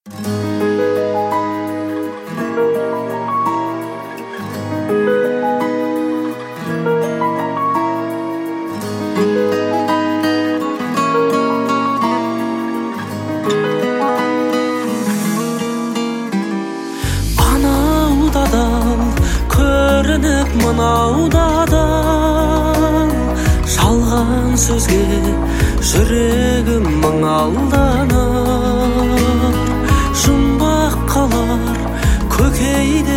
Анауда да көрініп мынауда да жалған сөзге жүрегім мың алданыр. Жұмбақ қалар көкейде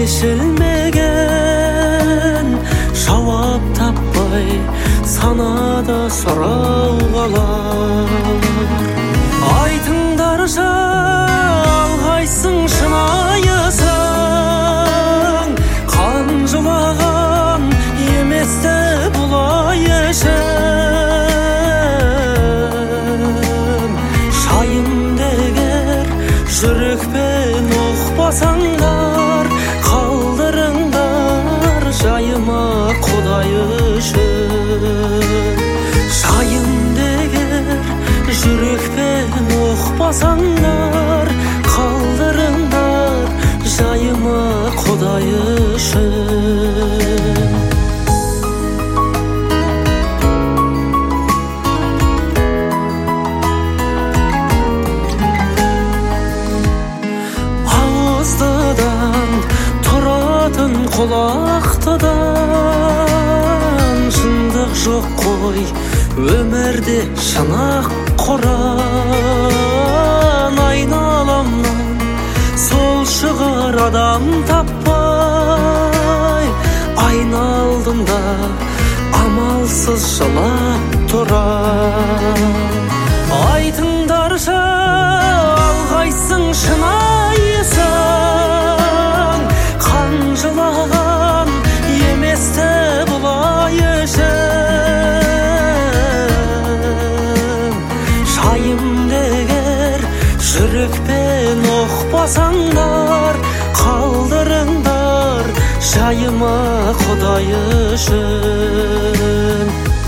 шешілмеген, жауап таппай санада сұрау қалар. Айтыңдаршы, алғайсың шынайысың, қан жылаған еместі бұлай ішім. Шайымды егер жүрекпен ұқпасаңдар, қалдырыңдар жайыма Құдай үшін. Шайымды егер жүрекпен ұқпасаңдар, қалдырыңдар жайыма Құдай үшін. Ауыздыдан тұратын құлақтыдан, шындық жоқ қой өмірде шынақ құран. Айналамнан сол шығар адам таппай, айналдым да амалсыз жылап тұрам. Айтыңдаршы, алғайсың шынайысың, қан жылаған еместі бұлай ішім. Шайымды егер жүрекпен ұқпасаңдар, қалдырыңдар жайыма Құдай үшін.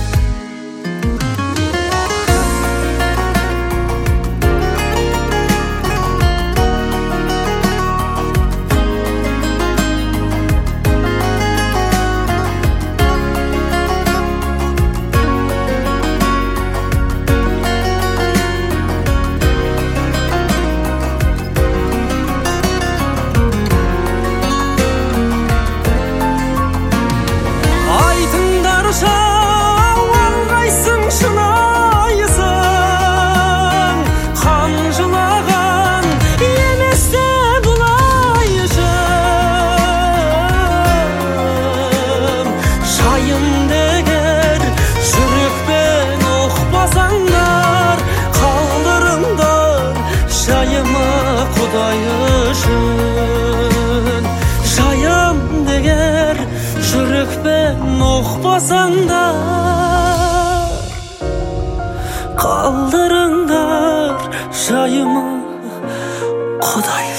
Құдай үшін. Жайым егер жүрекпен ұқпасаңдар, қалдырыңдар жайыма Құдай